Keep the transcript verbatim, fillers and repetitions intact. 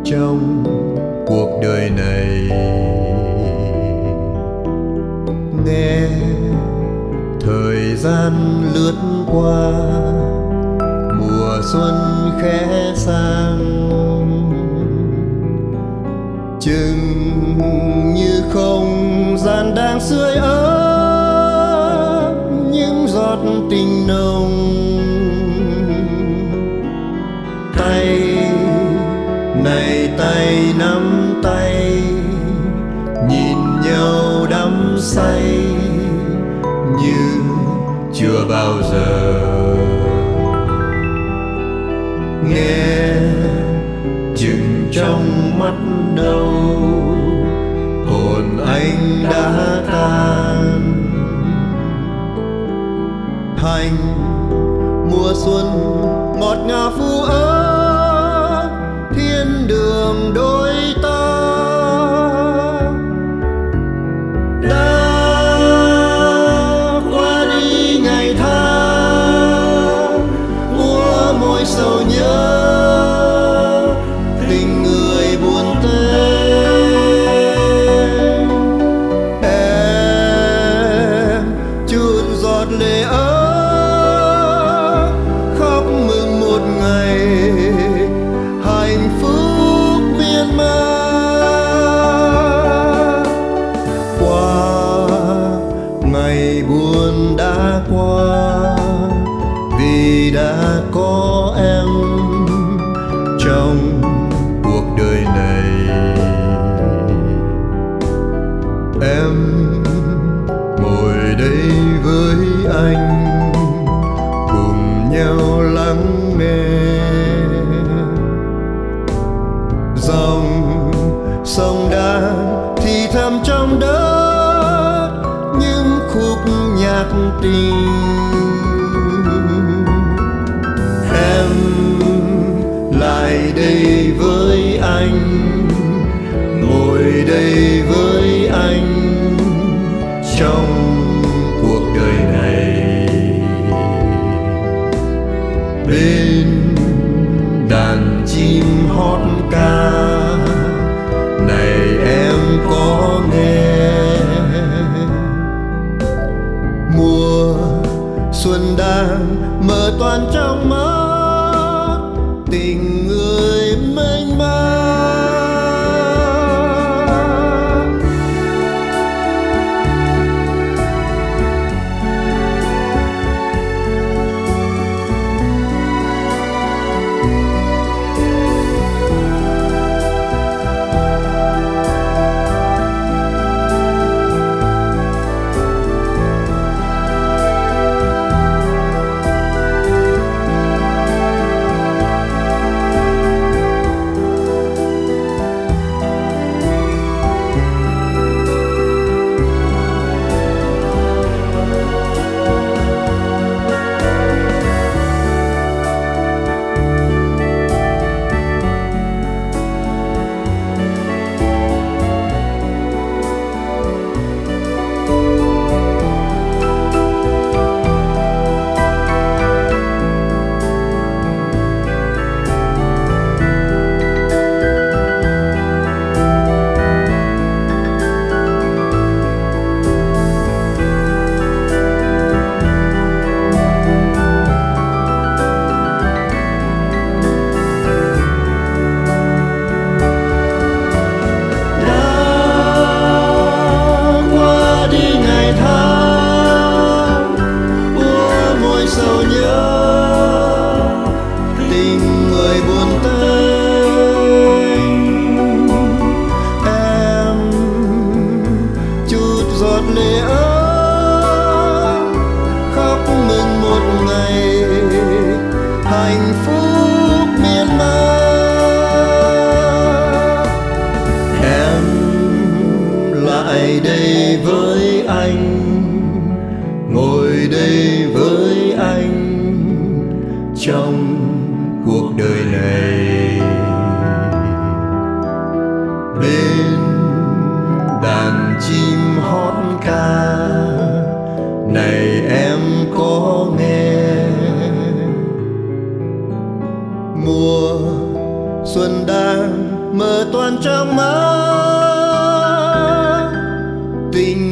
trong cuộc đời này. Nghe thời gian lướt qua, mùa xuân khẽ sang, chừng như không gian đang sưởi ấm những giọt tình nồng. Tay này tay nắm tay, nhìn nhau đắm say như chưa bao giờ. Nghe chừng trong mắt đâu hồn anh đã tan. Thành mùa xuân ngọt ngào phù ấm thiên đường đôi ta. Đã qua đi ngày tháng, mùa môi sầu nhớ tình người buồn tênh. Em chút giọt lệ ấm khóc mừng một ngày hạnh phúc miên man. Qua ngày buồn đã qua, vì đã có em trong cuộc đời này. Em ngồi đây với anh, cùng nhau lắng nghe dòng sông đang thì thầm trong đất những khúc nhạc tình. Em lại đây với anh, ngồi đây với anh trong cuộc đời này. Bên đàn chim hót ca này em có nghe, mùa xuân đang mở toàn trong mắt tình người mênh mang. Lệ ấm khóc mừng một ngày hạnh phúc miên man. Em lại đây với anh, ngồi đây với anh trong cuộc đời này. Bên đàn chim hót ca này em có nghe, mùa xuân đang mơ toàn trong mơ tình